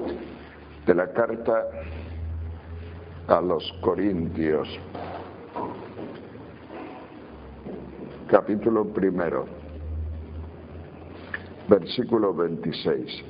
de la carta a los Corintios, capítulo 1, versículo 26.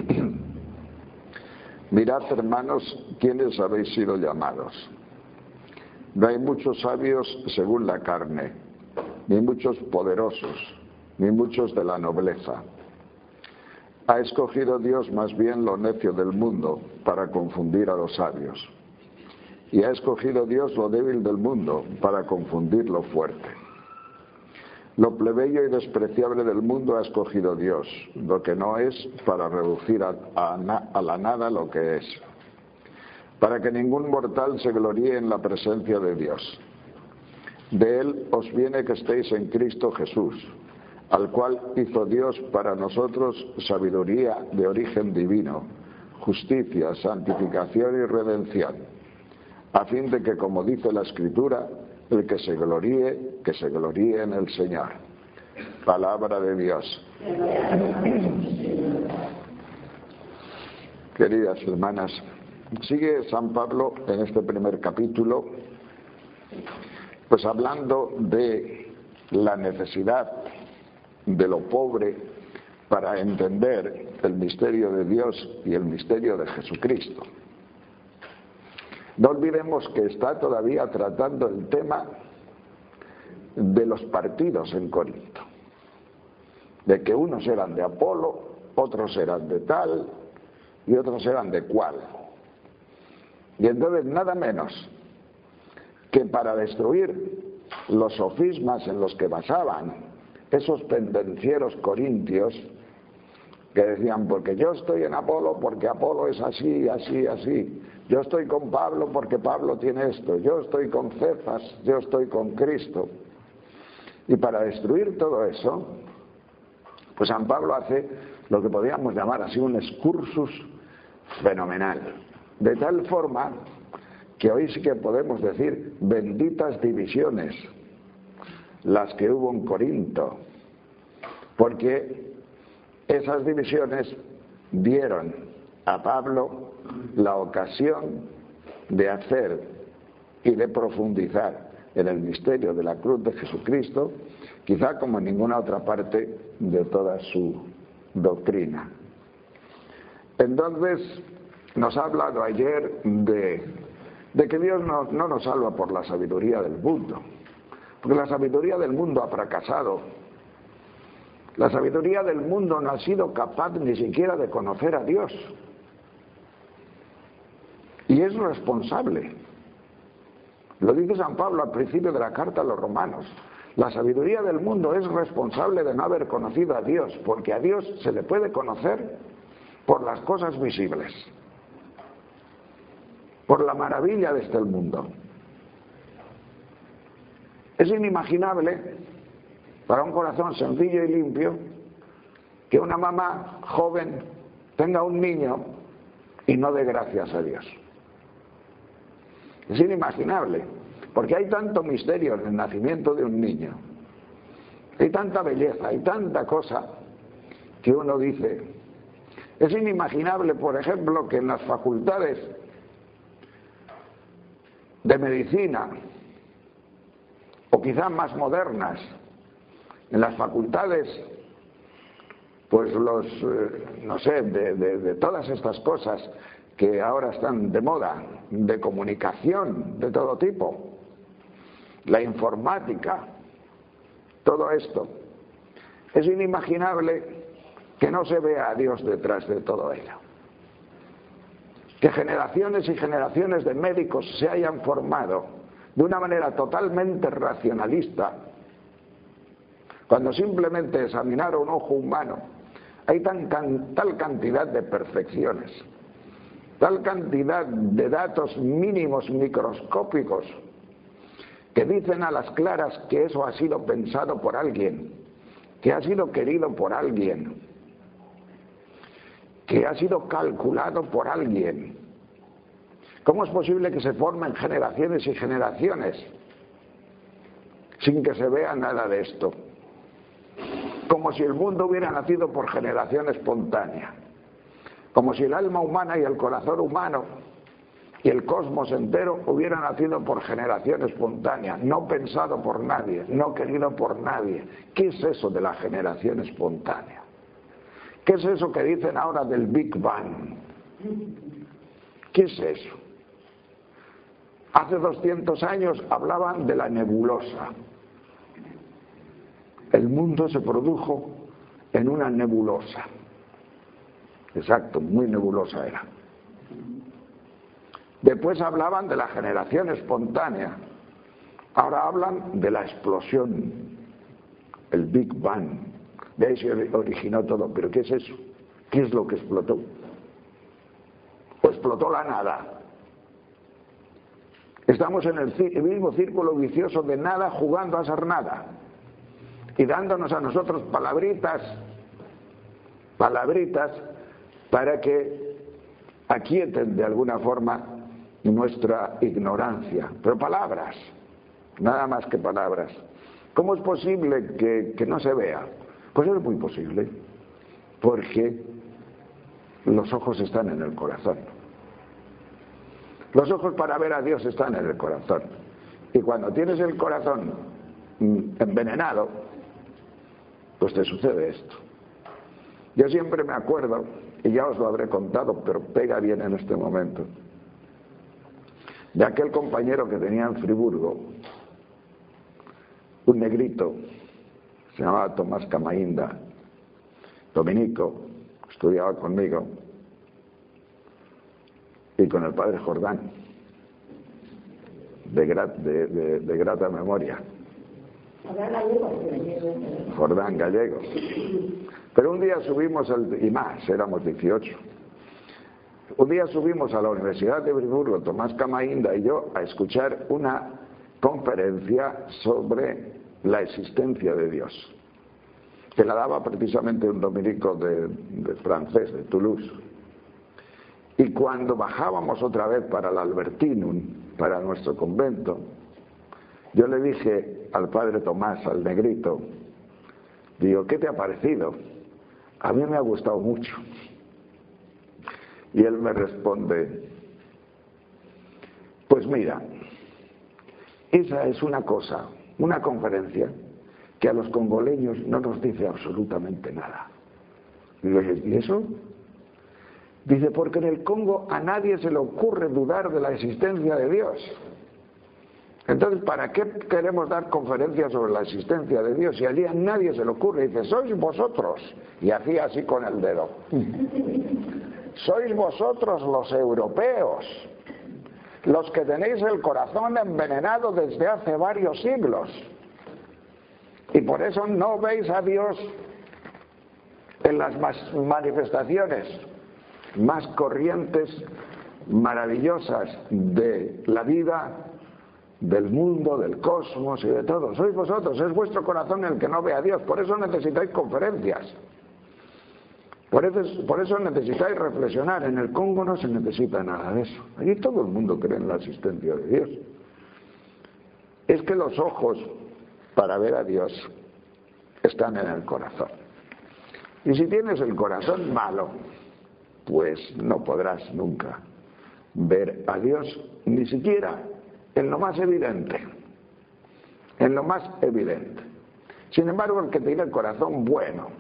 Mirad, hermanos, quiénes habéis sido llamados. No hay muchos sabios según la carne, ni muchos poderosos, ni muchos de la nobleza. Ha escogido Dios más bien lo necio del mundo para confundir a los sabios. Y ha escogido Dios lo débil del mundo para confundir lo fuerte. Lo plebeyo y despreciable del mundo ha escogido Dios, lo que no es, para reducir a la nada lo que es, para que ningún mortal se gloríe en la presencia de Dios. De Él os viene que estéis en Cristo Jesús, al cual hizo Dios para nosotros sabiduría de origen divino, justicia, santificación y redención, a fin de que, como dice la Escritura, el que se gloríe en el Señor. Palabra de Dios. Queridas hermanas, sigue San Pablo en este primer capítulo, pues hablando de la necesidad de lo pobre para entender el misterio de Dios y el misterio de Jesucristo. No olvidemos que está todavía tratando el tema de los partidos en Corinto, de que unos eran de Apolo, otros eran de tal y otros eran de cual. Y entonces nada menos que para destruir los sofismas en los que basaban esos pendencieros corintios, que decían, porque yo estoy en Apolo, porque Apolo es así, así, así. Yo estoy con Pablo porque Pablo tiene esto. Yo estoy con Cefas, yo estoy con Cristo. Y para destruir todo eso, pues San Pablo hace lo que podríamos llamar así un excursus fenomenal. De tal forma que hoy sí que podemos decir benditas divisiones las que hubo en Corinto, porque esas divisiones dieron a Pablo la ocasión de hacer y de profundizar en el misterio de la cruz de Jesucristo, quizá como en ninguna otra parte de toda su doctrina. Entonces, nos ha hablado ayer de que Dios no nos salva por la sabiduría del mundo, porque la sabiduría del mundo ha fracasado. La sabiduría del mundo no ha sido capaz ni siquiera de conocer a Dios. Y es responsable. Lo dice San Pablo al principio de la carta a los romanos. La sabiduría del mundo es responsable de no haber conocido a Dios, porque a Dios se le puede conocer por las cosas visibles, por la maravilla de este mundo. Es inimaginable para un corazón sencillo y limpio que una mamá joven tenga un niño y no dé gracias a Dios. Es inimaginable, porque hay tanto misterio en el nacimiento de un niño, hay tanta belleza, hay tanta cosa que uno dice. Es inimaginable, por ejemplo, que en las facultades de medicina, o quizás más modernas, en las facultades, pues de todas estas cosas que ahora están de moda, de comunicación de todo tipo, la informática, todo esto, es inimaginable que no se vea a Dios detrás de todo ello. Que generaciones y generaciones de médicos se hayan formado de una manera totalmente racionalista, cuando simplemente examinar un ojo humano hay tal cantidad de perfecciones, tal cantidad de datos mínimos microscópicos que dicen a las claras que eso ha sido pensado por alguien, que ha sido querido por alguien, que ha sido calculado por alguien. ¿Cómo es posible que se formen generaciones y generaciones sin que se vea nada de esto? Como si el mundo hubiera nacido por generación espontánea. Como si el alma humana y el corazón humano y el cosmos entero hubiera nacido por generación espontánea, no pensado por nadie, no querido por nadie. ¿Qué es eso de la generación espontánea? ¿Qué es eso que dicen ahora del Big Bang? ¿Qué es eso? Hace 200 años hablaban de la nebulosa. El mundo se produjo en una nebulosa. Exacto, muy nebulosa era. Después hablaban de la generación espontánea. Ahora hablan de la explosión, el Big Bang. De ahí se originó todo. ¿Pero qué es eso? ¿Qué es lo que explotó? ¿O explotó la nada? Estamos en el mismo círculo vicioso de nada jugando a ser nada. Y dándonos a nosotros palabritas para que aquieten de alguna forma nuestra ignorancia. Pero palabras, nada más que palabras. ¿Cómo es posible que no se vea? Pues es muy posible, porque los ojos están en el corazón. Los ojos para ver a Dios están en el corazón. Y cuando tienes el corazón envenenado, pues te sucede esto. Yo siempre me acuerdo, y ya os lo habré contado, pero pega bien en este momento, de aquel compañero que tenía en Friburgo, un negrito, se llamaba Tomás Camainda, dominico, estudiaba conmigo, y con el padre Jordán, de grata memoria. Jordán gallego. Pero un día subimos, y más, éramos 18. Un día subimos a la Universidad de Friburgo, Tomás Camainda y yo, a escuchar una conferencia sobre la existencia de Dios, que la daba precisamente un dominico de francés, de Toulouse. Y cuando bajábamos otra vez para el Albertinum, para nuestro convento, yo le dije al padre Tomás, al negrito, digo, ¿qué te ha parecido? A mí me ha gustado mucho. Y él me responde, pues mira, esa es una cosa, una conferencia que a los congoleños no nos dice absolutamente nada. Digo, ¿y eso? Dice, porque en el Congo a nadie se le ocurre dudar de la existencia de Dios. Entonces, ¿para qué queremos dar conferencias sobre la existencia de Dios si allí a nadie se le ocurre? Dice, sois vosotros. Y hacía así con el dedo. Sois vosotros los europeos, los que tenéis el corazón envenenado desde hace varios siglos. Y por eso no veis a Dios en las manifestaciones más corrientes, maravillosas de la vida, del mundo, del cosmos y de todo. Sois vosotros, es vuestro corazón el que no ve a Dios. Por eso necesitáis conferencias. Por eso necesitáis reflexionar. En el Congo no se necesita nada de eso. Allí todo el mundo cree en la existencia de Dios. Es que los ojos para ver a Dios están en el corazón. Y si tienes el corazón malo, pues no podrás nunca ver a Dios, ni siquiera en lo más evidente. En lo más evidente. Sin embargo, el que tiene el corazón bueno,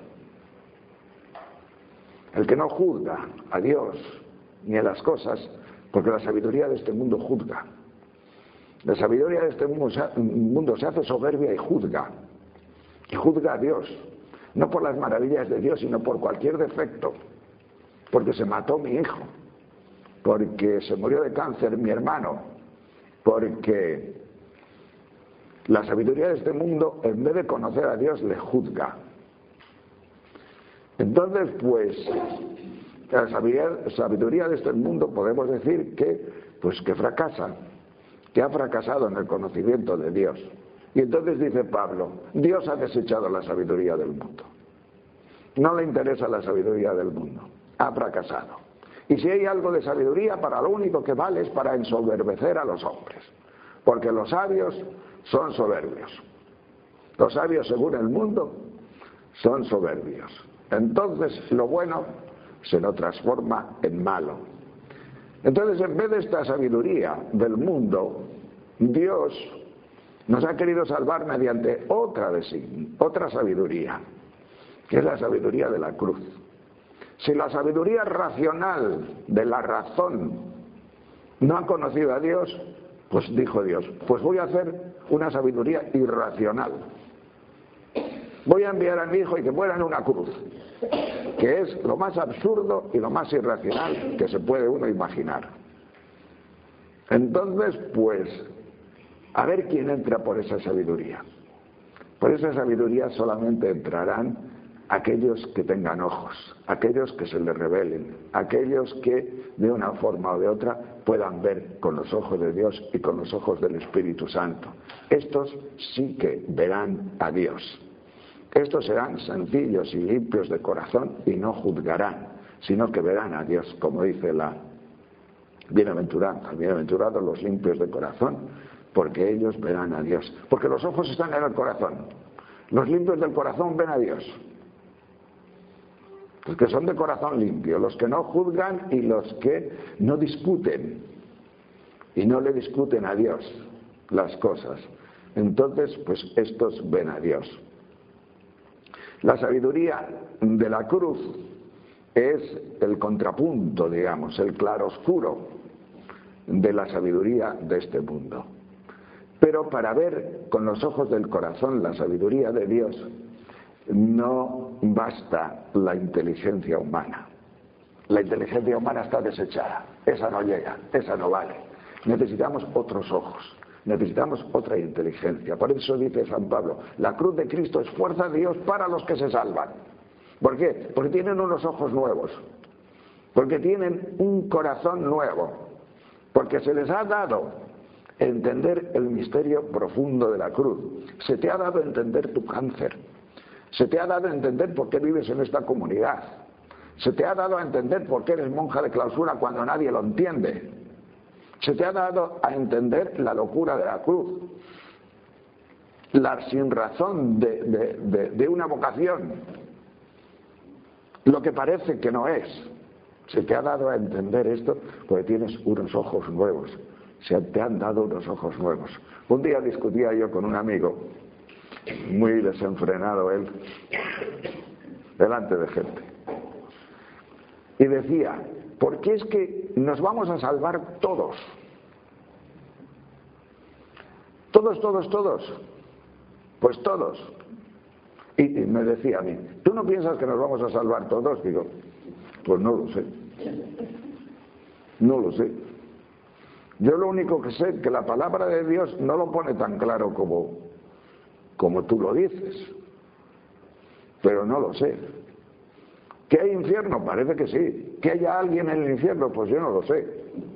el que no juzga a Dios ni a las cosas, porque la sabiduría de este mundo juzga. La sabiduría de este mundo se hace soberbia y juzga a Dios, no por las maravillas de Dios, sino por cualquier defecto, porque se mató mi hijo, porque se murió de cáncer mi hermano, porque la sabiduría de este mundo, en vez de conocer a Dios, le juzga. Entonces, pues, la sabiduría de este mundo podemos decir que fracasa, que ha fracasado en el conocimiento de Dios. Y entonces dice Pablo, Dios ha desechado la sabiduría del mundo. No le interesa la sabiduría del mundo, ha fracasado. Y si hay algo de sabiduría, para lo único que vale es para ensoberbecer a los hombres, porque los sabios son soberbios. Los sabios, según el mundo, son soberbios. Entonces, lo bueno se lo transforma en malo. Entonces, en vez de esta sabiduría del mundo, Dios nos ha querido salvar mediante otra sabiduría, que es la sabiduría de la cruz. Si la sabiduría racional de la razón no ha conocido a Dios, pues dijo Dios, pues voy a hacer una sabiduría irracional. Voy a enviar a mi hijo y que muera en una cruz, que es lo más absurdo y lo más irracional que se puede uno imaginar. Entonces, pues, a ver quién entra por esa sabiduría. Por esa sabiduría solamente entrarán aquellos que tengan ojos, aquellos que se les revelen, aquellos que de una forma o de otra puedan ver con los ojos de Dios y con los ojos del Espíritu Santo. Estos sí que verán a Dios. Estos serán sencillos y limpios de corazón y no juzgarán, sino que verán a Dios, como dice la bienaventuranza. Bienaventurados los limpios de corazón, porque ellos verán a Dios. Porque los ojos están en el corazón. Los limpios del corazón ven a Dios. Los que son de corazón limpio, los que no juzgan y los que no discuten. Y no le discuten a Dios las cosas. Entonces, pues estos ven a Dios. La sabiduría de la cruz es el contrapunto, digamos, el claroscuro de la sabiduría de este mundo. Pero para ver con los ojos del corazón la sabiduría de Dios, no basta la inteligencia humana. La inteligencia humana está desechada, esa no llega, esa no vale. Necesitamos otros ojos, necesitamos otra inteligencia. Por eso dice San Pablo, la cruz de Cristo es fuerza de Dios para los que se salvan. ¿Por qué? Porque tienen unos ojos nuevos, porque tienen un corazón nuevo, porque se les ha dado entender el misterio profundo de la cruz. Se te ha dado a entender tu cáncer, se te ha dado a entender por qué vives en esta comunidad, se te ha dado a entender por qué eres monja de clausura cuando nadie lo entiende, se te ha dado a entender la locura de la cruz, la sinrazón de una vocación, lo que parece que no es. Se te ha dado a entender esto porque tienes unos ojos nuevos, se te han dado unos ojos nuevos. Un día discutía yo con un amigo, muy desenfrenado él, delante de gente, y decía, ¿por qué es que nos vamos a salvar todos? Todos. Pues todos. Y me decía a mí, ¿tú no piensas que nos vamos a salvar todos? Digo, pues no lo sé. No lo sé. Yo lo único que sé es que la palabra de Dios no lo pone tan claro como tú lo dices. Pero no lo sé. ¿Que hay infierno? Parece que sí. ¿Que haya alguien en el infierno? Pues yo no lo sé.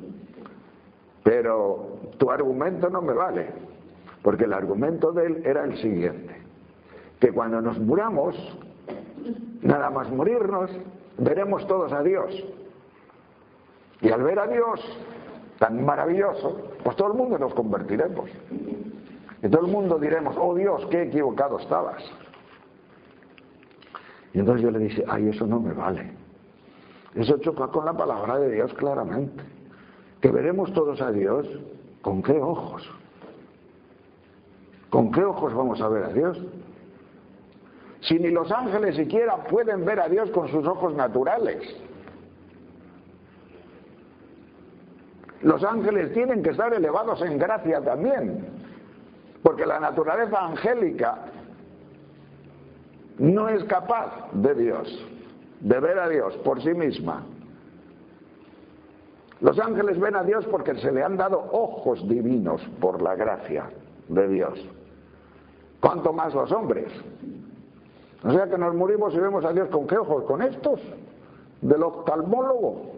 Pero tu argumento no me vale. Porque el argumento de él era el siguiente. Que cuando nos muramos, nada más morirnos, veremos todos a Dios. Y al ver a Dios tan maravilloso, pues todo el mundo nos convertiremos. Y todo el mundo diremos, oh Dios, qué equivocado estabas. Y entonces yo le dije, ay, eso no me vale. Eso choca con la palabra de Dios claramente. Que veremos todos a Dios, ¿con qué ojos? ¿Con qué ojos vamos a ver a Dios? Si ni los ángeles siquiera pueden ver a Dios con sus ojos naturales. Los ángeles tienen que estar elevados en gracia también, porque la naturaleza angélica no es capaz de Dios, de ver a Dios por sí misma. Los ángeles ven a Dios porque se le han dado ojos divinos por la gracia de Dios. ¿Cuánto más los hombres? O sea que nos morimos y vemos a Dios ¿con qué ojos? ¿Con estos? ¿Del oftalmólogo?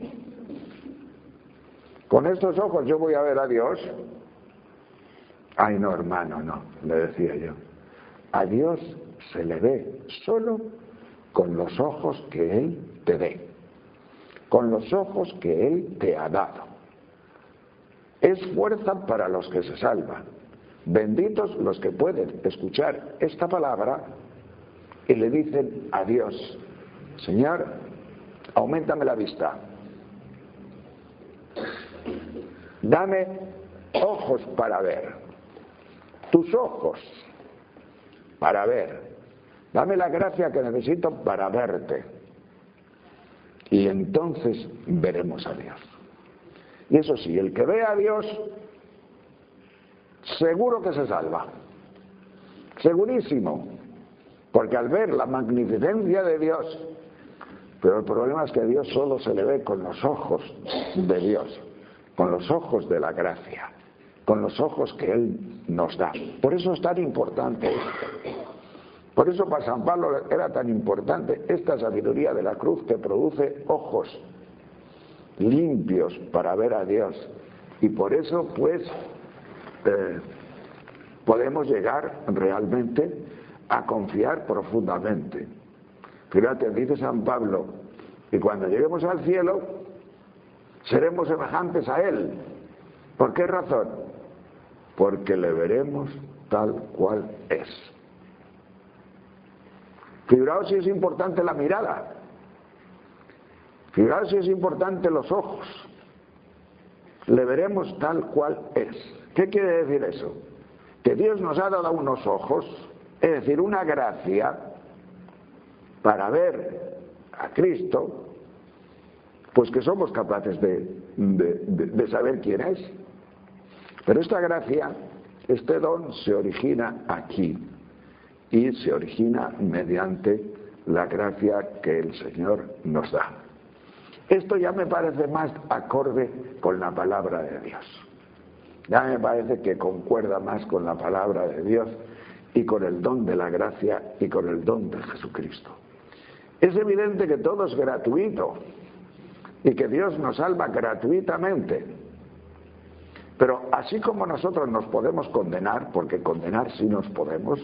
¿Con estos ojos yo voy a ver a Dios? Ay, no, hermano, no, le decía yo. A Dios se le ve solo con los ojos que Él te dé, con los ojos que Él te ha dado. Es fuerza para los que se salvan. Benditos los que pueden escuchar esta palabra y le dicen a Dios, Señor, Auméntame la vista. Dame ojos para ver. Tus ojos para ver. Dame la gracia que necesito para verte. Y entonces veremos a Dios. Y eso sí, el que ve a Dios, seguro que se salva. Segurísimo. Porque al ver la magnificencia de Dios, pero el problema es que a Dios solo se le ve con los ojos de Dios, con los ojos de la gracia, con los ojos que Él nos da. Por eso es tan importante esto. Por eso para San Pablo era tan importante esta sabiduría de la cruz que produce ojos limpios para ver a Dios. Y por eso pues podemos llegar realmente a confiar profundamente. Fíjate, dice San Pablo, y cuando lleguemos al cielo seremos semejantes a Él. ¿Por qué razón? Porque le veremos tal cual es. Fijaos si es importante la mirada. Fijaos si es importante los ojos. Le veremos tal cual es. ¿Qué quiere decir eso? Que Dios nos ha dado unos ojos, es decir, una gracia para ver a Cristo, pues que somos capaces de saber quién es. Pero esta gracia, este don se origina aquí y se origina mediante la gracia que el Señor nos da. Esto ya me parece más acorde con la palabra de Dios. Ya me parece que concuerda más con la palabra de Dios y con el don de la gracia y con el don de Jesucristo. Es evidente que todo es gratuito y que Dios nos salva gratuitamente. Pero así como nosotros nos podemos condenar, porque condenar sí nos podemos,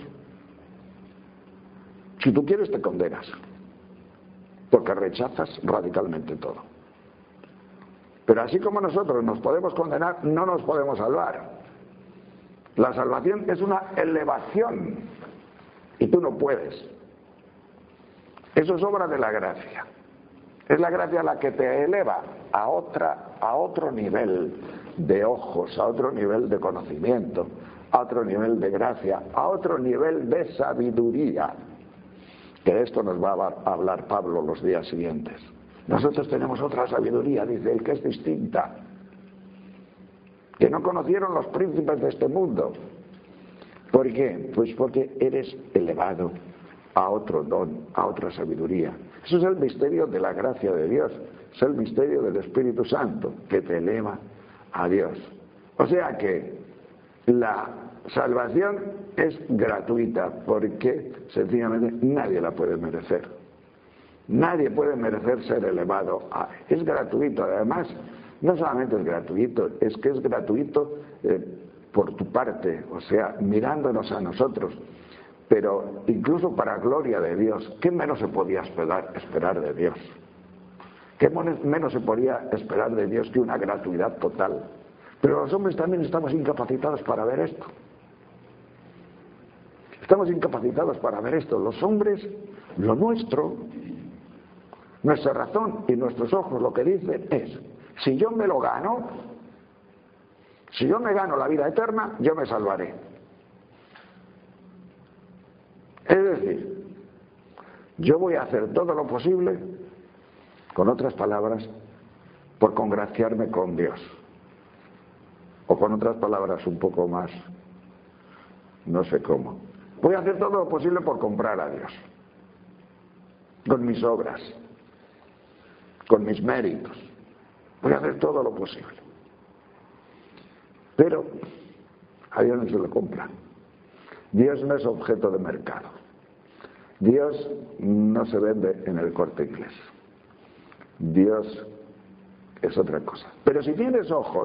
si tú quieres te condenas, porque rechazas radicalmente todo. Pero así como nosotros nos podemos condenar, no nos podemos salvar. La salvación es una elevación y tú no puedes. Eso es obra de la gracia. Es la gracia la que te eleva a otro nivel de ojos, a otro nivel de conocimiento, a otro nivel de gracia, a otro nivel de sabiduría. Que de esto nos va a hablar Pablo los días siguientes. Nosotros tenemos otra sabiduría, dice él, que es distinta, que no conocieron los príncipes de este mundo. ¿Por qué? Pues porque eres elevado a otro don, a otra sabiduría. Eso es el misterio de la gracia de Dios, es el misterio del Espíritu Santo, que te eleva a Dios. O sea que la salvación es gratuita, porque sencillamente nadie la puede merecer. Nadie puede merecer ser elevado. Es gratuito, además, no solamente es gratuito, es que es gratuito por tu parte, o sea, mirándonos a nosotros, pero incluso para gloria de Dios. ¿Qué menos se podía esperar de Dios? ¿Qué menos se podía esperar de Dios que una gratuidad total? Pero los hombres también estamos incapacitados para ver esto. Estamos incapacitados para ver esto. Los hombres, lo nuestro, nuestra razón y nuestros ojos lo que dicen es: si yo me lo gano, si yo me gano la vida eterna, yo me salvaré. Es decir, yo voy a hacer todo lo posible, con otras palabras, por congraciarme con Dios. O con otras palabras un poco más, no sé cómo. Voy a hacer todo lo posible por comprar a Dios. Con mis obras, con mis méritos. Voy a hacer todo lo posible. Pero a Dios no se lo compra. Dios no es objeto de mercado. Dios no se vende en el Corte Inglés. Dios es otra cosa. Pero si tienes ojos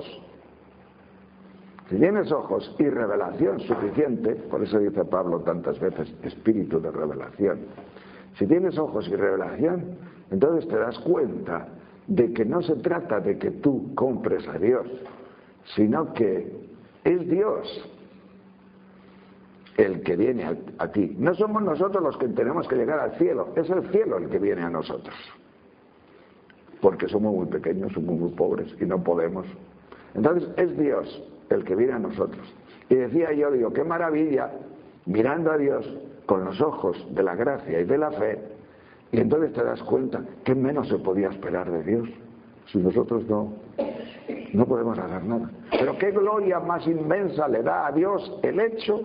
y revelación suficiente, por eso dice Pablo tantas veces, espíritu de revelación, si tienes ojos y revelación, entonces te das cuenta de que no se trata de que tú compres a Dios, sino que es Dios el que viene a ti. No somos nosotros los que tenemos que llegar al cielo, es el cielo el que viene a nosotros. porque somos muy pequeños, somos muy pobres y no podemos. Entonces es Dios el que viene a nosotros. Y decía yo, digo, qué maravilla, mirando a Dios con los ojos de la gracia y de la fe, y entonces te das cuenta que menos se podía esperar de Dios, si nosotros no podemos hacer nada. Pero qué gloria más inmensa le da a Dios el hecho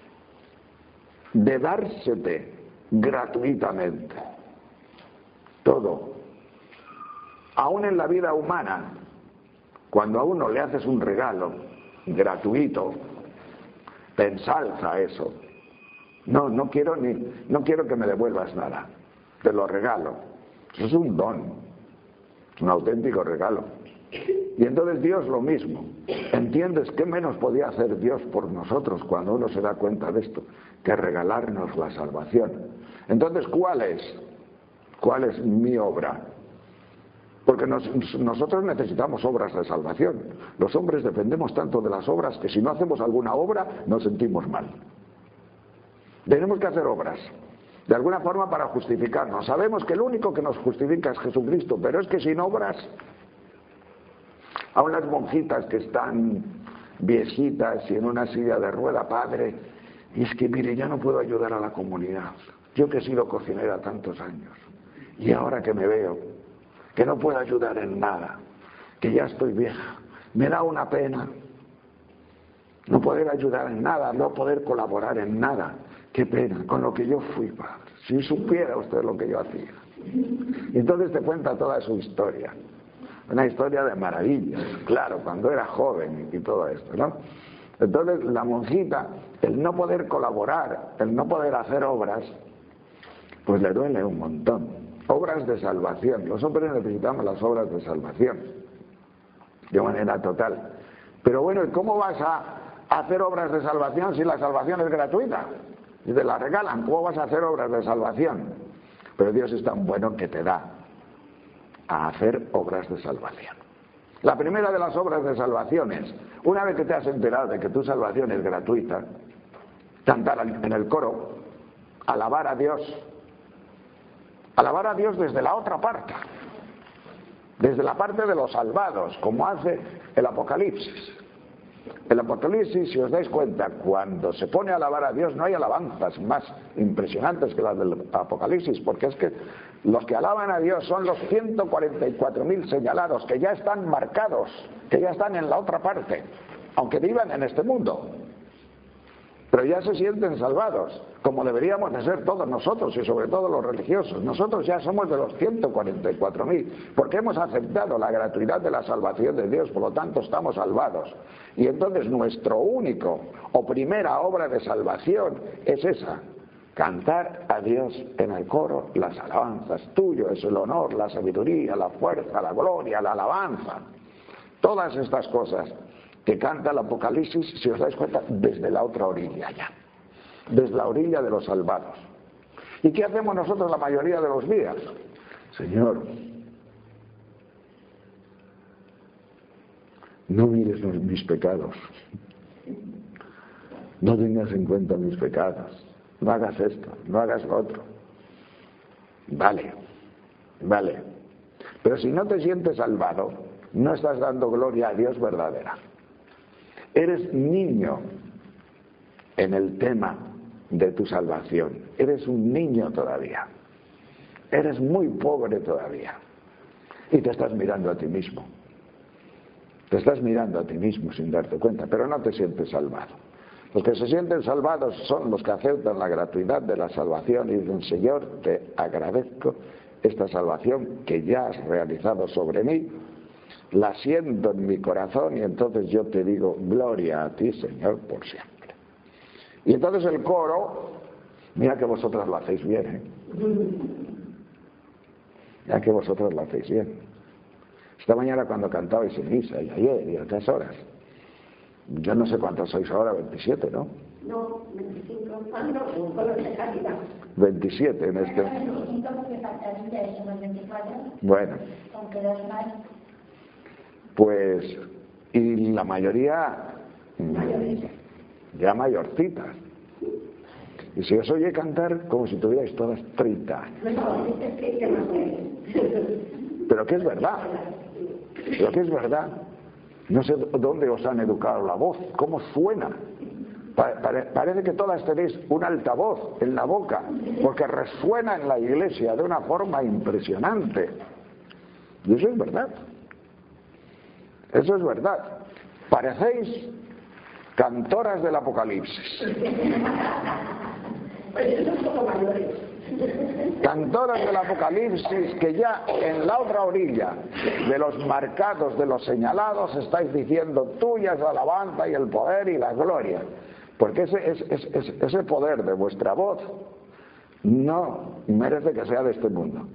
de dársete gratuitamente todo. Aún en la vida humana, cuando a uno le haces un regalo gratuito, te ensalza eso. No quiero que me devuelvas nada, te lo regalo. Eso es un don, es un auténtico regalo. Y entonces Dios lo mismo. ¿Entiendes qué menos podía hacer Dios por nosotros cuando uno se da cuenta de esto? Que regalarnos la salvación. Entonces, ¿cuál es mi obra? Porque nosotros necesitamos obras de salvación. Los hombres dependemos tanto de las obras que si no hacemos alguna obra nos sentimos mal. Tenemos que hacer obras, de alguna forma, para justificarnos. Sabemos que el único que nos justifica es Jesucristo, pero es que sin obras, aún las monjitas que están viejitas y en una silla de rueda, padre, y es que mire, ya no puedo ayudar a la comunidad. Yo que he sido cocinera tantos años, y ahora que me veo que no puedo ayudar en nada, que ya estoy vieja, me da una pena no poder ayudar en nada, no poder colaborar en nada. Qué pena, con lo que yo fui, padre. Si supiera usted lo que yo hacía. Y entonces te cuenta toda su historia. Una historia de maravillas, claro, cuando era joven y todo esto, ¿no? Entonces la monjita, el no poder colaborar, el no poder hacer obras, pues le duele un montón. Obras de salvación. Los hombres necesitamos las obras de salvación, de manera total. Pero bueno, ¿y cómo vas a hacer obras de salvación si la salvación es gratuita? Y te la regalan. ¿Cómo vas a hacer obras de salvación? Pero Dios es tan bueno que te da a hacer obras de salvación. La primera de las obras de salvación es, una vez que te has enterado de que tu salvación es gratuita, cantar en el coro, alabar a Dios desde la otra parte, desde la parte de los salvados, como hace el Apocalipsis. El Apocalipsis, si os dais cuenta, cuando se pone a alabar a Dios, no hay alabanzas más impresionantes que las del Apocalipsis, porque es que los que alaban a Dios son los 144.000 señalados, que ya están marcados, que ya están en la otra parte, aunque vivan en este mundo, pero ya se sienten salvados, como deberíamos de ser todos nosotros y sobre todo los religiosos. Nosotros ya somos de los 144.000, porque hemos aceptado la gratuidad de la salvación de Dios, por lo tanto estamos salvados. Y entonces nuestro único o primera obra de salvación es esa: cantar a Dios en el coro las alabanzas. Tuyo es el honor, la sabiduría, la fuerza, la gloria, la alabanza. Todas estas cosas que canta el Apocalipsis, si os dais cuenta, desde la otra orilla ya, desde la orilla de los salvados. ¿Y qué hacemos nosotros la mayoría de los días? Señor, no mires mis pecados, no tengas en cuenta mis pecados, no hagas esto, no hagas lo otro. Vale, pero si no te sientes salvado, no estás dando gloria a Dios verdadera. Eres niño en el tema de tu salvación. Eres un niño todavía. Eres muy pobre todavía. Y te estás mirando a ti mismo. Te estás mirando a ti mismo sin darte cuenta, pero no te sientes salvado. Los que se sienten salvados son los que aceptan la gratuidad de la salvación y dicen: Señor, te agradezco esta salvación que ya has realizado sobre mí. La siento en mi corazón y entonces yo te digo: gloria a ti, Señor, por siempre. Y entonces el coro, mira que vosotras lo hacéis bien, ¿eh? Mira que vosotras lo hacéis bien. Esta mañana cuando cantabais en misa, y ayer, y a 3 horas, yo no sé cuántos sois ahora, 27, ¿no? No, 25, no, con los de calidad. 27 en este. 25 porque faltan 24. Bueno. Aunque 2 más. Pues, y la mayoría ya mayorcitas. Y si os oye cantar como si tuvierais todas 30 años. pero que es verdad. Pero que es verdad. No sé dónde os han educado la voz, cómo suena. Parece que todas tenéis un altavoz en la boca, porque resuena en la iglesia de una forma impresionante. Y eso es verdad. Eso es verdad. Parecéis cantoras del Apocalipsis. Cantoras del Apocalipsis que ya en la otra orilla de los marcados, de los señalados, estáis diciendo: tuya es la alabanza y el poder y la gloria. Porque ese poder de vuestra voz no merece que sea de este mundo.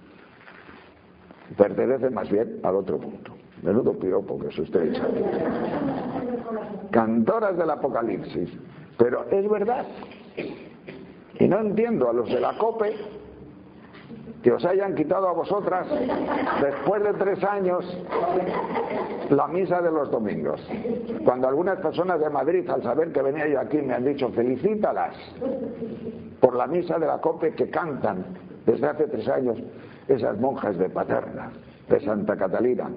Pertenece más bien al otro mundo. Menudo piropo que os estoy echando. Cantoras del Apocalipsis. Pero es verdad. Y no entiendo a los de la COPE que os hayan quitado a vosotras, después de 3 años, la misa de los domingos. Cuando algunas personas de Madrid, al saber que venía yo aquí, me han dicho: felicítalas por la misa de la COPE que cantan desde hace 3 años esas monjas de Paterna, de Santa Catalina.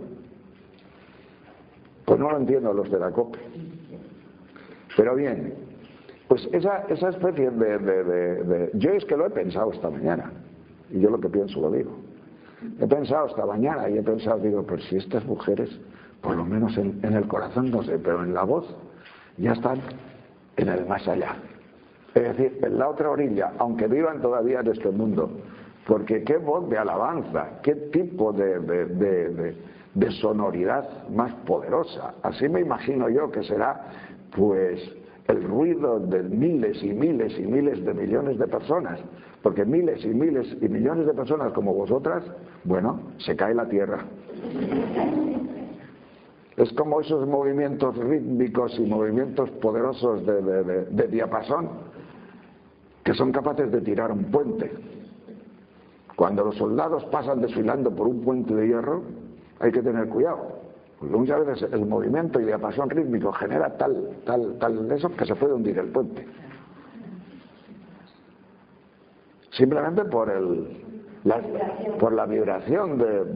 Pues no lo entiendo a los de la COPE. Pero bien, pues esa especie de... Yo es que lo he pensado esta mañana, y yo lo que pienso lo digo. He pensado esta mañana y he pensado, digo, pues si estas mujeres, por lo menos en el corazón no sé, pero en la voz ya están en el más allá. Es decir, en la otra orilla, aunque vivan todavía en este mundo, porque qué voz de alabanza, qué tipo de sonoridad más poderosa. Así me imagino yo que será, pues, el ruido de miles y miles y miles de millones de personas, porque miles y miles y millones de personas como vosotras, bueno, se cae la tierra. Es como esos movimientos rítmicos y movimientos poderosos de diapasón que son capaces de tirar un puente. Cuando los soldados pasan desfilando por un puente de hierro, hay que tener cuidado. Porque muchas veces el movimiento y diapasón rítmico genera tal de eso que se puede hundir el puente. Simplemente por la vibración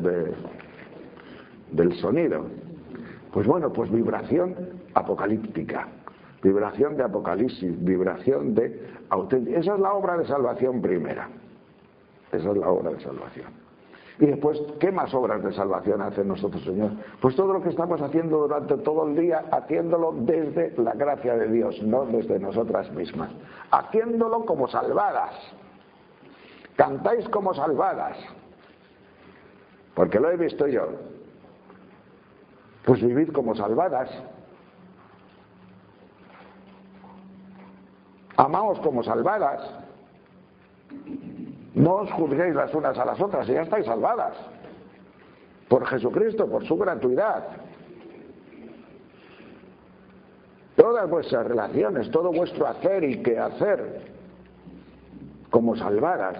del sonido. Pues bueno, pues vibración apocalíptica, vibración de apocalipsis, vibración de auténtica. Esa es la obra de salvación primera. Esa es la obra de salvación. Y después, ¿qué más obras de salvación hace nosotros, Señor? Pues todo lo que estamos haciendo durante todo el día, haciéndolo desde la gracia de Dios, no desde nosotras mismas. Haciéndolo como salvadas. Cantáis como salvadas. Porque lo he visto yo. Pues vivid como salvadas. Amaos como salvadas. No os juzguéis las unas a las otras y ya estáis salvadas. Por Jesucristo, por su gratuidad. Todas vuestras relaciones, todo vuestro hacer y quehacer, como salvadas.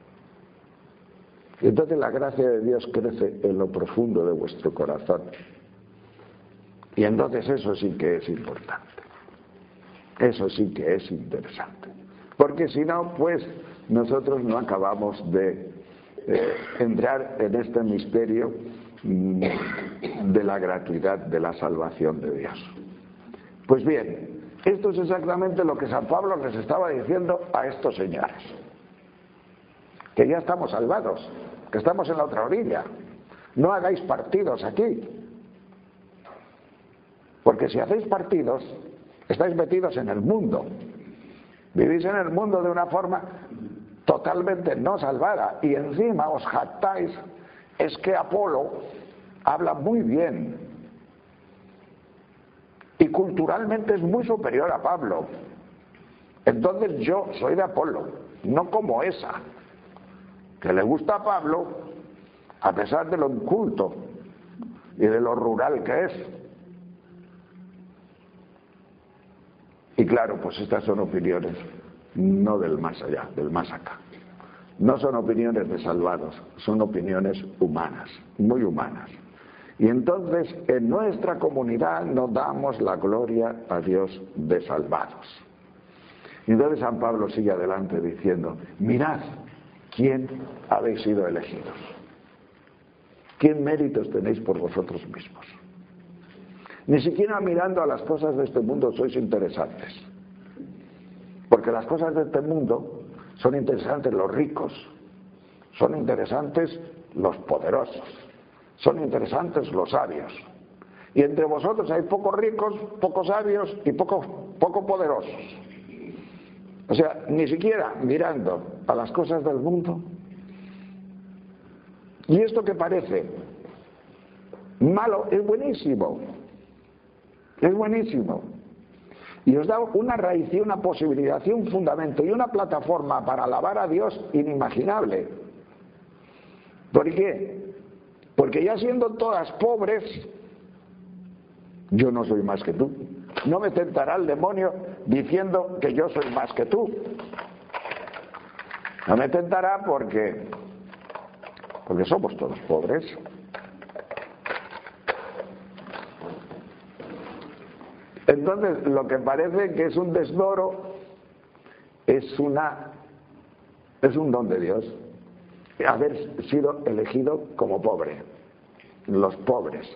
Y entonces la gracia de Dios crece en lo profundo de vuestro corazón. Y entonces eso sí que es importante. Eso sí que es interesante. Porque si no, pues nosotros no acabamos de entrar en este misterio de la gratuidad de la salvación de Dios. Pues bien, esto es exactamente lo que San Pablo les estaba diciendo a estos señores. Que ya estamos salvados, que estamos en la otra orilla. No hagáis partidos aquí. Porque si hacéis partidos, estáis metidos en el mundo. Vivís en el mundo de una forma totalmente no salvada. Y encima os jactáis, es que Apolo habla muy bien. Y culturalmente es muy superior a Pablo. Entonces yo soy de Apolo, no como esa, que le gusta a Pablo, a pesar de lo inculto y de lo rural que es. Y claro, pues estas son opiniones no del más allá, del más acá. No son opiniones de salvados, son opiniones humanas, muy humanas. Y entonces en nuestra comunidad no damos la gloria a Dios de salvados. Y entonces San Pablo sigue adelante diciendo, mirad quién habéis sido elegidos. ¿Qué méritos tenéis por vosotros mismos? Ni siquiera mirando a las cosas de este mundo sois interesantes. Porque las cosas de este mundo son interesantes los ricos, son interesantes los poderosos, son interesantes los sabios. Y entre vosotros hay pocos ricos, pocos sabios y poco poderosos. O sea, ni siquiera mirando a las cosas del mundo. Y esto que parece malo es buenísimo. Es buenísimo. Y os da una raíz y una posibilidad y un fundamento y una plataforma para alabar a Dios inimaginable. ¿Por qué? Porque ya siendo todas pobres, yo no soy más que tú. No me tentará el demonio diciendo que yo soy más que tú. No me tentará porque somos todos pobres. Entonces, lo que parece que es un desdoro es un don de Dios. Haber sido elegido como pobre. Los pobres.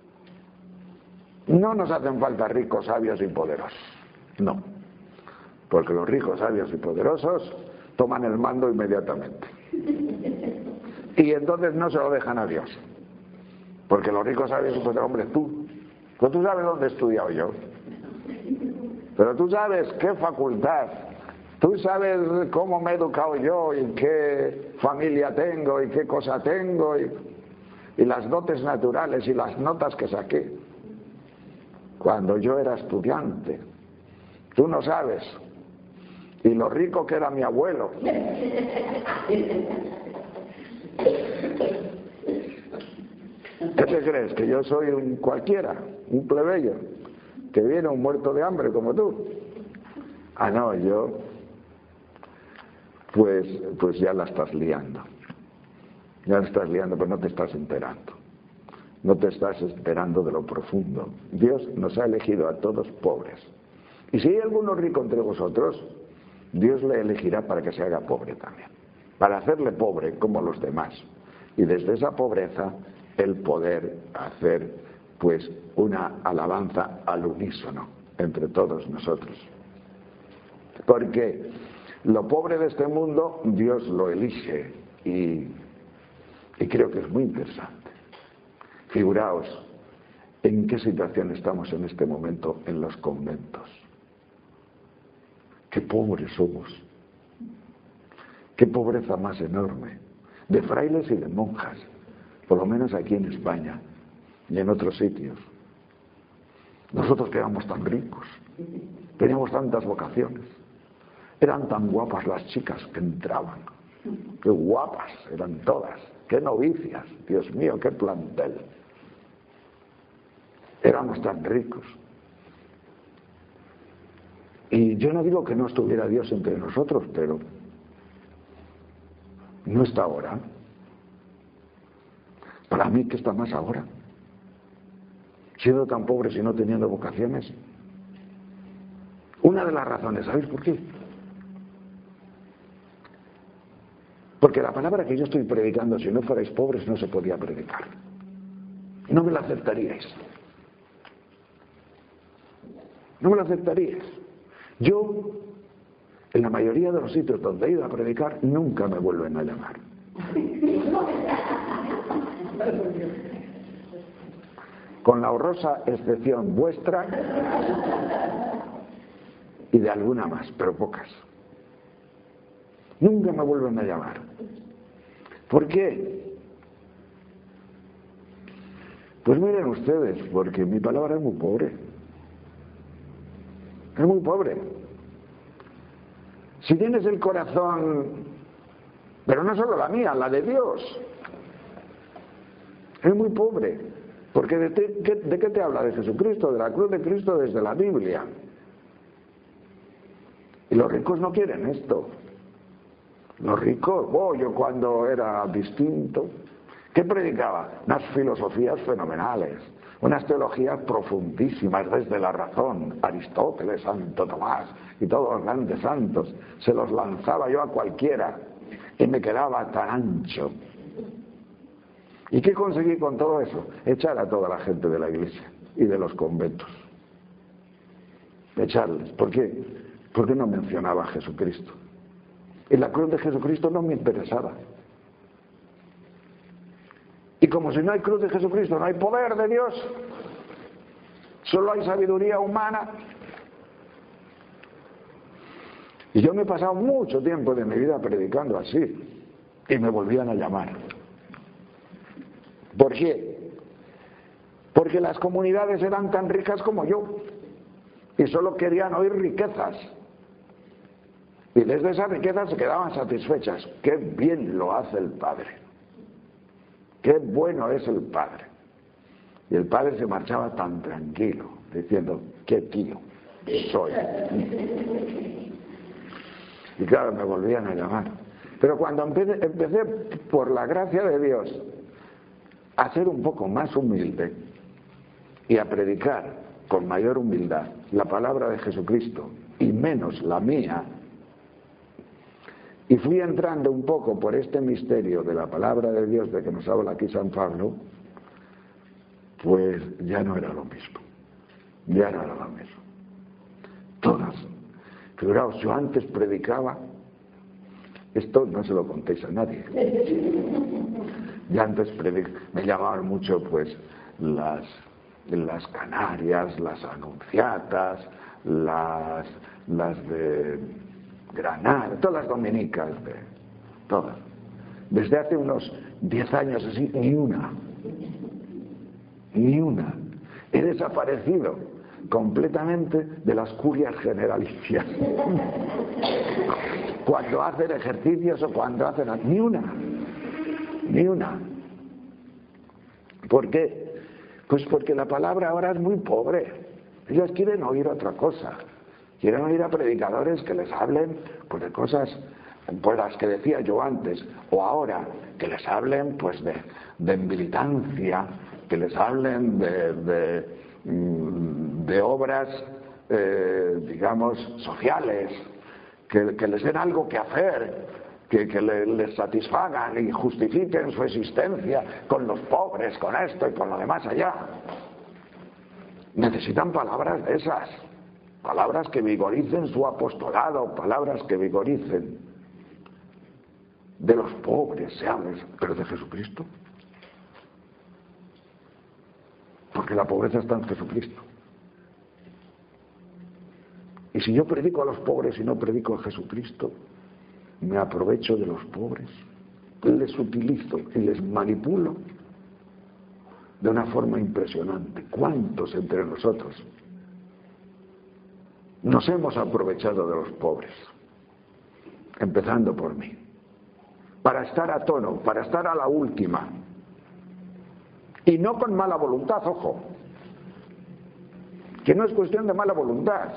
No nos hacen falta ricos, sabios y poderosos. No. Porque los ricos, sabios y poderosos toman el mando inmediatamente. Y entonces no se lo dejan a Dios. Porque los ricos, sabios y poderosos, hombre, tú sabes dónde he estudiado yo. Pero tú sabes qué facultad, tú sabes cómo me he educado yo y qué familia tengo y qué cosa tengo y las dotes naturales y las notas que saqué cuando yo era estudiante. Tú no sabes. Y lo rico que era mi abuelo. ¿Qué te crees? ¿Que yo soy un cualquiera, un plebeyo, que viene un muerto de hambre como tú? Ah, no, yo pues ya la estás liando. Ya la estás liando, pero no te estás enterando. No te estás enterando de lo profundo. Dios nos ha elegido a todos pobres. Y si hay alguno rico entre vosotros, Dios le elegirá para que se haga pobre también. Para hacerle pobre como los demás. Y desde esa pobreza, el poder hacer pues una alabanza al unísono entre todos nosotros. Porque lo pobre de este mundo Dios lo elige y creo que es muy interesante. Figuraos en qué situación estamos en este momento en los conventos. Qué pobres somos. Qué pobreza más enorme. De frailes y de monjas, por lo menos aquí en España y en otros sitios. Nosotros que éramos tan ricos, teníamos tantas vocaciones, eran tan guapas las chicas que entraban, qué guapas eran todas, qué novicias, Dios mío, qué plantel. Éramos tan ricos. Y yo no digo que no estuviera Dios entre nosotros, pero no está ahora. Para mí, ¿qué está más ahora? Siendo tan pobres y no teniendo vocaciones. Una de las razones, ¿sabéis por qué? Porque la palabra que yo estoy predicando, si no fuerais pobres, no se podía predicar. No me la aceptaríais. No me la aceptaríais. Yo, en la mayoría de los sitios donde he ido a predicar, nunca me vuelven a llamar. Con la honrosa excepción vuestra y de alguna más, pero pocas. Nunca me vuelven a llamar. ¿Por qué? Pues miren ustedes, porque mi palabra es muy pobre. Es muy pobre. Si tienes el corazón, pero no solo la mía, la de Dios, es muy pobre. Porque ¿de qué te habla? De Jesucristo, de la cruz de Cristo desde la Biblia. Y los ricos no quieren esto. Los ricos, yo cuando era distinto, ¿qué predicaba? Unas filosofías fenomenales, unas teologías profundísimas desde la razón, Aristóteles, Santo Tomás y todos los grandes santos, se los lanzaba yo a cualquiera y me quedaba tan ancho. ¿Y qué conseguí con todo eso? Echar a toda la gente de la iglesia y de los conventos. Echarles. ¿Por qué? Porque no mencionaba a Jesucristo. Y la cruz de Jesucristo no me interesaba. Y como si no hay cruz de Jesucristo, no hay poder de Dios, solo hay sabiduría humana. Y yo me he pasado mucho tiempo de mi vida predicando así, y me volvían a llamar. ¿Por qué? Porque las comunidades eran tan ricas como yo, y solo querían oír riquezas. Y desde esas riquezas se quedaban satisfechas. ¡Qué bien lo hace el Padre! ¡Qué bueno es el Padre! Y el Padre se marchaba tan tranquilo, diciendo, ¡qué tío soy! Y claro, me volvían a llamar. Pero cuando empecé por la gracia de Dios a ser un poco más humilde y a predicar con mayor humildad la palabra de Jesucristo y menos la mía, y fui entrando un poco por este misterio de la palabra de Dios de que nos habla aquí San Pablo, pues ya no era lo mismo. Ya no era lo mismo. Todas. Figuraos, yo antes predicaba, esto no se lo contéis a nadie. Ya antes me llamaban mucho pues las Canarias, las Anunciatas, las de Granada, todas las dominicas, todas. Desde hace unos 10 años así, ni una. He desaparecido completamente de las curias generalicias. Cuando hacen ejercicios o cuando hacen... Ni una. ¿Por qué? Pues porque la palabra ahora es muy pobre. Ellos quieren oír otra cosa. Quieren oír a predicadores que les hablen pues de cosas pues las que decía yo antes, o ahora, que les hablen pues de militancia, que les hablen de obras digamos sociales, que les den algo que hacer, que les satisfagan y justifiquen su existencia con los pobres, con esto y con lo demás allá. Necesitan palabras de esas, palabras que vigoricen su apostolado, palabras que vigoricen. De los pobres se habla, pero de Jesucristo. Porque la pobreza está en Jesucristo. Y si yo predico a los pobres y no predico a Jesucristo, me aprovecho de los pobres, les utilizo y les manipulo de una forma impresionante. ¿Cuántos entre nosotros nos hemos aprovechado de los pobres? Empezando por mí. Para estar a tono, para estar a la última. Y no con mala voluntad, ojo. Que no es cuestión de mala voluntad.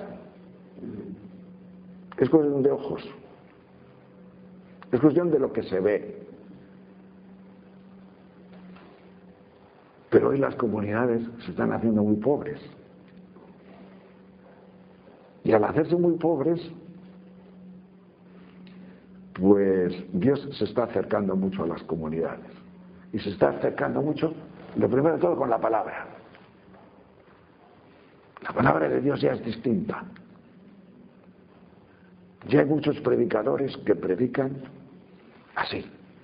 Es cuestión de ojos. Es cuestión de lo que se ve. Pero hoy las comunidades se están haciendo muy pobres. Y al hacerse muy pobres, pues Dios se está acercando mucho a las comunidades. Y se está acercando mucho, lo primero de todo, con la palabra. La palabra de Dios ya es distinta. Ya hay muchos predicadores que predican así.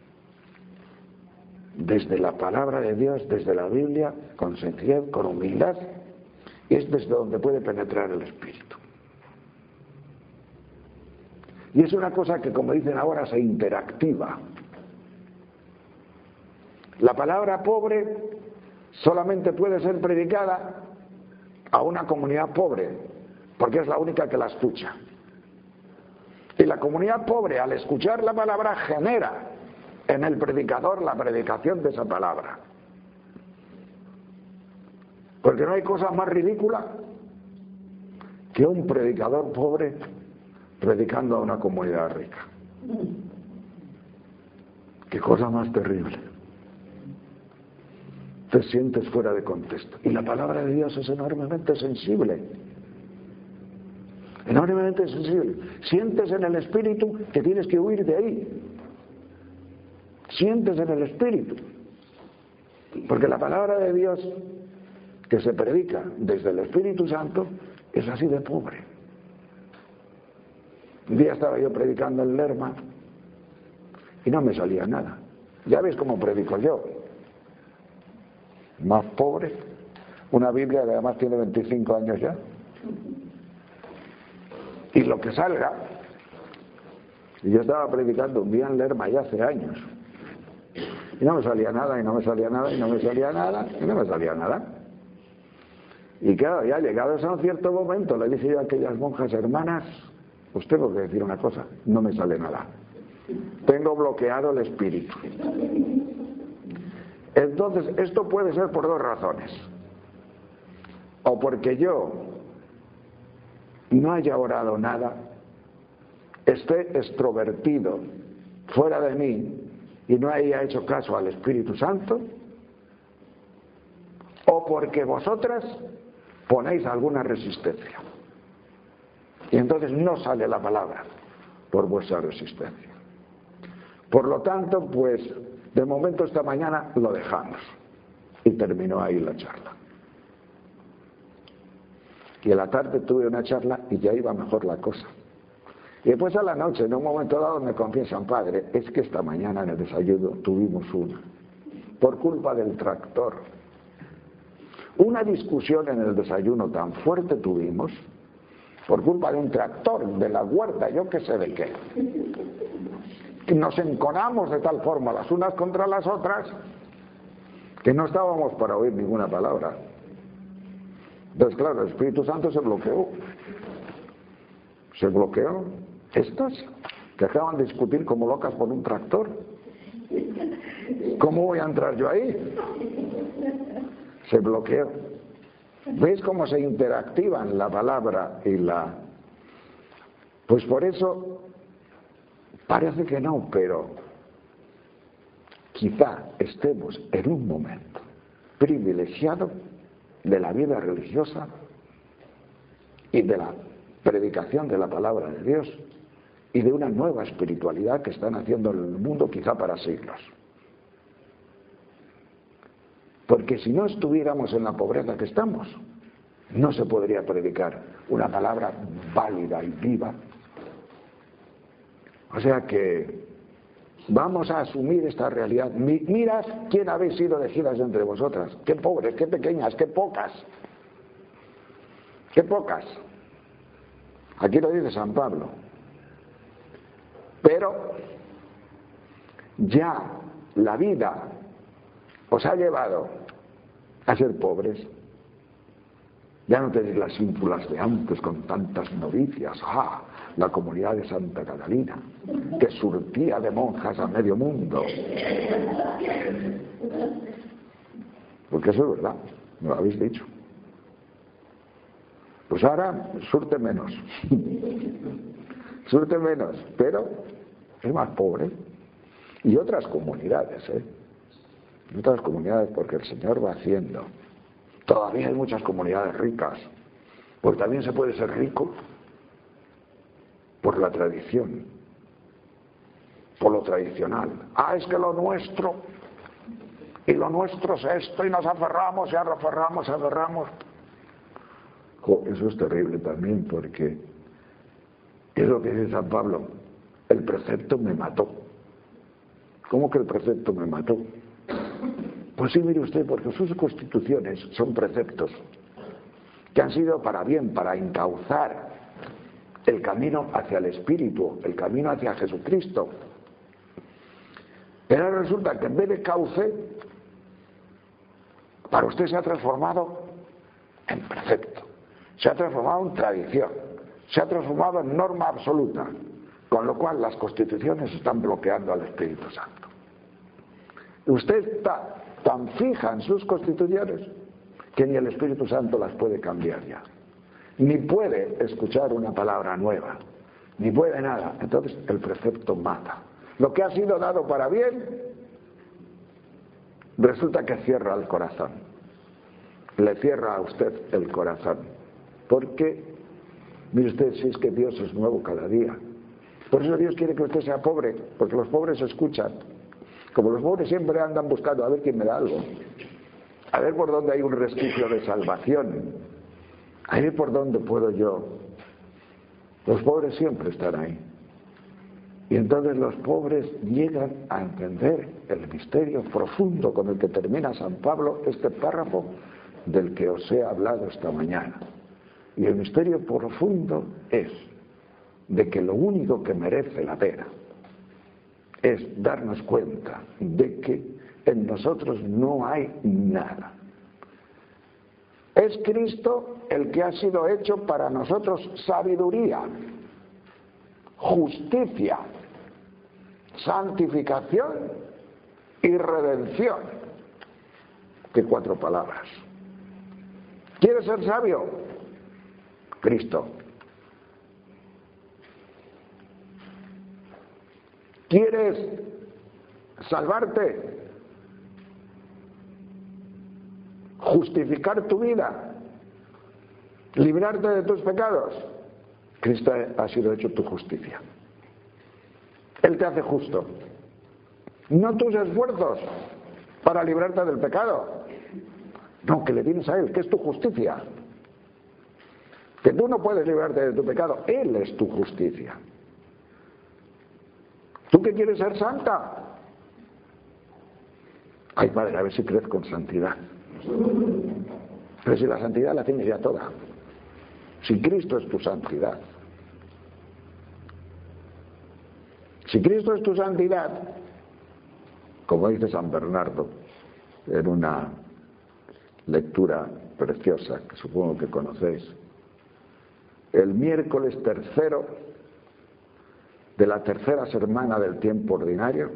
Desde la palabra de Dios, desde la Biblia, con sencillez, con humildad, y es desde donde puede penetrar el Espíritu. Y es una cosa que, como dicen ahora, se interactiva. La palabra pobre solamente puede ser predicada a una comunidad pobre, porque es la única que la escucha. Y la comunidad pobre, al escuchar la palabra, genera en el predicador la predicación de esa palabra. Porque no hay cosa más ridícula que un predicador pobre predicando a una comunidad rica. Qué cosa más terrible. Te sientes fuera de contexto. Y la palabra de Dios es enormemente sensible. Enormemente sensible. Sientes en el espíritu que tienes que huir de ahí. Sientes en el espíritu. Porque la palabra de Dios que se predica desde el Espíritu Santo es así de pobre. Un día estaba yo predicando en Lerma y no me salía nada. Ya ves cómo predico yo. Más pobre. Una Biblia que además tiene 25 años ya. Y lo que salga. Y yo estaba predicando un día en Lerma ya hace años. Y no me salía nada, y no me salía nada, y no me salía nada, y no me salía nada. Y claro, ya llegados a un cierto momento, le dije yo a aquellas monjas: hermanas, os tengo que decir una cosa, no me sale nada. Tengo bloqueado el espíritu. Entonces, esto puede ser por dos razones. O porque yo no haya orado nada, esté extrovertido fuera de mí y no haya hecho caso al Espíritu Santo, o porque vosotras ponéis alguna resistencia. Y entonces no sale la palabra por vuestra resistencia. Por lo tanto, pues, de momento esta mañana lo dejamos. Y terminó ahí la charla. Y en la tarde tuve una charla y ya iba mejor la cosa. Y después a la noche, en un momento dado, me confiesan: padre, es que esta mañana en el desayuno tuvimos una, por culpa del tractor. Una discusión en el desayuno tan fuerte tuvimos, por culpa de un tractor, de la huerta, yo qué sé de qué. Nos enconamos de tal forma las unas contra las otras que no estábamos para oír ninguna palabra. Entonces, claro, el Espíritu Santo se bloqueó. Se bloqueó. Estas que acaban de discutir como locas por un tractor. ¿Cómo voy a entrar yo ahí? Se bloqueó. ¿Veis cómo se interactivan la palabra y la...? Pues por eso parece que no, pero quizá estemos en un momento privilegiado de la vida religiosa y de la predicación de la palabra de Dios y de una nueva espiritualidad que están haciendo en el mundo quizá para siglos. Porque si no estuviéramos en la pobreza que estamos, no se podría predicar una palabra válida y viva. O sea que vamos a asumir esta realidad. Mirad quién habéis sido elegidas entre vosotras. Qué pobres, qué pequeñas, qué pocas. Qué pocas. Aquí lo dice San Pablo. Pero ya la vida os ha llevado a ser pobres. Ya no tenéis las ínfulas de antes con tantas novicias. ¡Ah! La comunidad de Santa Catalina, que surtía de monjas a medio mundo. Porque eso es verdad, me lo habéis dicho. Pues ahora surte menos. Surte menos, pero es más pobre. Y otras comunidades, otras comunidades, porque el Señor va haciendo. Todavía hay muchas comunidades ricas, porque también se puede ser rico por la tradición, por lo tradicional. Ah, es que lo nuestro, y lo nuestro es esto, y nos aferramos, y aferramos. Eso es terrible también, porque es lo que dice San Pablo: el precepto me mató. ¿Cómo que el precepto me mató? Pues sí, mire usted, porque sus constituciones son preceptos que han sido para bien, para encauzar el camino hacia el Espíritu, el camino hacia Jesucristo. Pero resulta que en vez de cauce, para usted se ha transformado en precepto, se ha transformado en tradición, se ha transformado en norma absoluta, con lo cual las constituciones están bloqueando al Espíritu Santo. Usted está tan fija en sus constituciones que ni el Espíritu Santo las puede cambiar ya, ni puede escuchar una palabra nueva, ni puede nada. Entonces el precepto mata. Lo que ha sido dado para bien resulta que cierra el corazón, le cierra a usted el corazón, porque mire usted, si es que Dios es nuevo cada día. Por eso Dios quiere que usted sea pobre, porque los pobres escuchan. Como los pobres siempre andan buscando a ver quién me da algo, a ver por dónde hay un resquicio de salvación, a ver por dónde puedo yo. Los pobres siempre están ahí. Y entonces los pobres llegan a entender el misterio profundo con el que termina San Pablo este párrafo del que os he hablado esta mañana. Y el misterio profundo es de que lo único que merece la pena es darnos cuenta de que en nosotros no hay nada. Es Cristo el que ha sido hecho para nosotros sabiduría, justicia, santificación y redención. Qué 4 palabras. ¿Quieres ser sabio? Cristo. ¿Quieres salvarte? ¿Justificar tu vida? ¿Librarte de tus pecados? Cristo ha sido hecho tu justicia. Él te hace justo. No tus esfuerzos para librarte del pecado. No, que le tienes a Él, que es tu justicia. Que tú no puedes librarte de tu pecado, Él es tu justicia. ¿Tú que quieres ser santa? Ay, Padre, a ver si crezco en santidad. Pero si la santidad la tienes ya toda. Si Cristo es tu santidad. Si Cristo es tu santidad, como dice San Bernardo en una lectura preciosa que supongo que conocéis, el miércoles 3 de la 3ª semana del tiempo ordinario,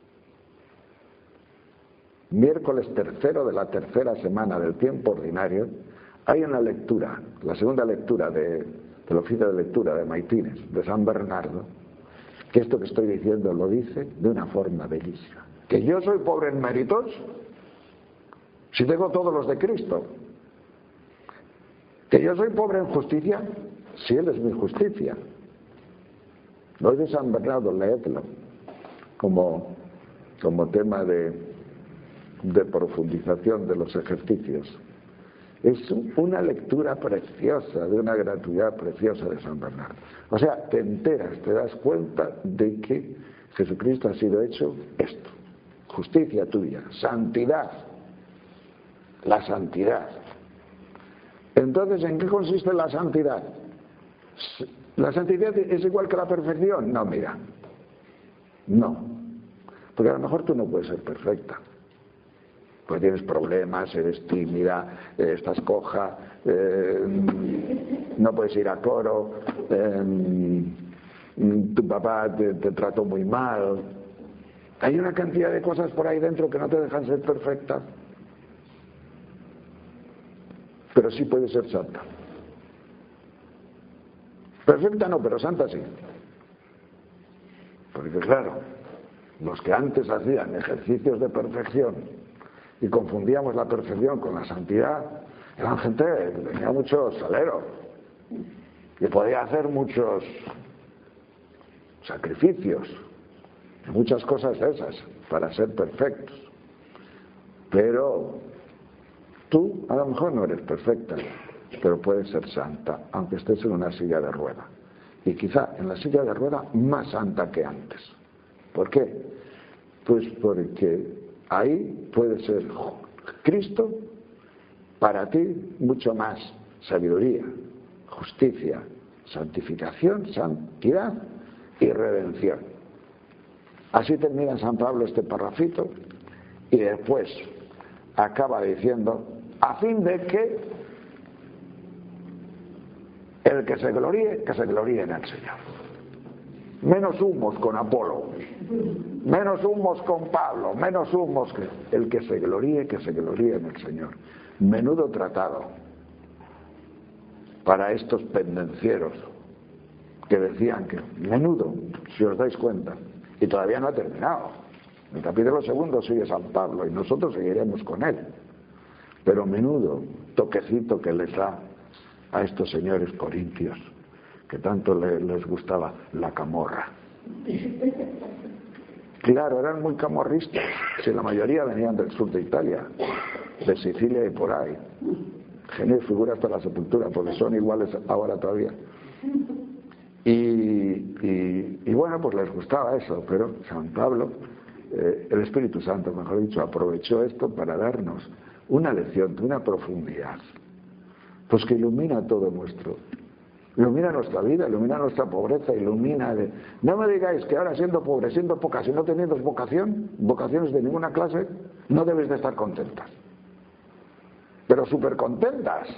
miércoles 3 de la 3ª semana del tiempo ordinario, hay una lectura, la segunda lectura del oficio de lectura de Maitines, de San Bernardo, que esto que estoy diciendo lo dice de una forma bellísima. ¿Que yo soy pobre en méritos? Si tengo todos los de Cristo. ¿Que yo soy pobre en justicia? Si Él es mi justicia. Lo de San Bernardo, leedlo como tema de profundización de los ejercicios. Es una lectura preciosa, de una gratuidad preciosa de San Bernardo. O sea, te enteras, te das cuenta de que Jesucristo ha sido hecho esto: justicia tuya, santidad, la santidad. Entonces, ¿en qué consiste la santidad? ¿La santidad es igual que la perfección? No, mira, no, porque a lo mejor tú no puedes ser perfecta. Pues tienes problemas, eres tímida, estás coja, no puedes ir a coro, tu papá te trató muy mal. Hay una cantidad de cosas por ahí dentro que no te dejan ser perfecta. Pero sí puedes ser santa. Perfecta no, pero santa sí. Porque claro, los que antes hacían ejercicios de perfección y confundíamos la perfección con la santidad, eran gente que tenía mucho salero, que podía hacer muchos sacrificios, muchas cosas de esas, para ser perfectos. Pero tú a lo mejor no eres perfecta, pero puedes ser santa, aunque estés en una silla de rueda. Y quizá en la silla de rueda más santa que antes. ¿Por qué? Pues porque ahí puede ser Cristo para ti mucho más sabiduría, justicia, santificación, santidad y redención. Así termina San Pablo este parrafito y después acaba diciendo: a fin de que el que se gloríe en el Señor. Menos humos con Apolo, menos humos con Pablo, menos humos que el que se gloríe en el Señor. Menudo tratado para estos pendencieros que decían que menudo, si os dais cuenta, y todavía no ha terminado. El capítulo 2 sigue San Pablo y nosotros seguiremos con él. Pero menudo toquecito que les da a estos señores corintios, que tanto les gustaba la camorra. Claro, eran muy camorristas. Si la mayoría venían del sur de Italia, de Sicilia y por ahí. Genio y figura hasta la sepultura, porque son iguales ahora todavía. Y bueno, pues les gustaba eso, pero San Pablo, el Espíritu Santo, mejor dicho, aprovechó esto para darnos una lección de una profundidad, pues que ilumina todo ilumina nuestra vida, ilumina nuestra pobreza, No me digáis que ahora siendo pobre, siendo pocas y no teniendo vocaciones de ninguna clase, no debéis de estar contentas. Pero súper contentas.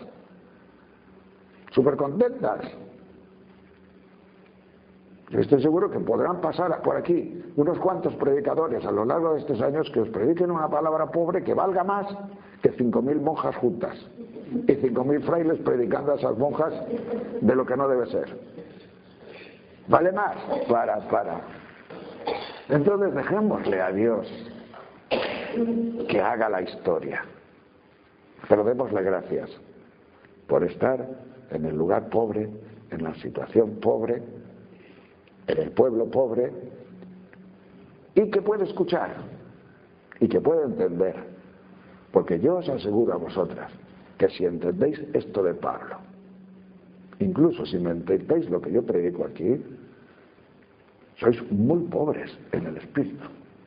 Yo estoy seguro que podrán pasar por aquí unos cuantos predicadores a lo largo de estos años que os prediquen una palabra pobre que valga más que 5.000 monjas juntas y 5.000 frailes predicando a esas monjas de lo que no debe ser. ¿Vale más? Para. Entonces dejémosle a Dios que haga la historia. Pero démosle gracias por estar en el lugar pobre, en la situación pobre, en el pueblo pobre, y que puede escuchar y que puede entender, porque yo os aseguro a vosotras que si entendéis esto de Pablo, incluso si me entendéis lo que yo predico aquí, sois muy pobres en el espíritu.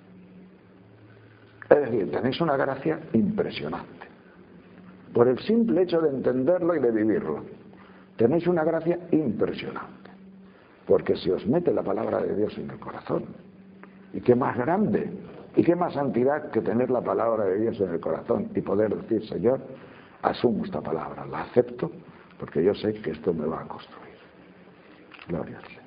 Es decir, tenéis una gracia impresionante por el simple hecho de entenderlo y de vivirlo. Tenéis una gracia impresionante. Porque si os mete la palabra de Dios en el corazón, y qué más grande, y qué más santidad que tener la palabra de Dios en el corazón y poder decir, Señor, asumo esta palabra, la acepto, porque yo sé que esto me va a construir. Gloria al Señor.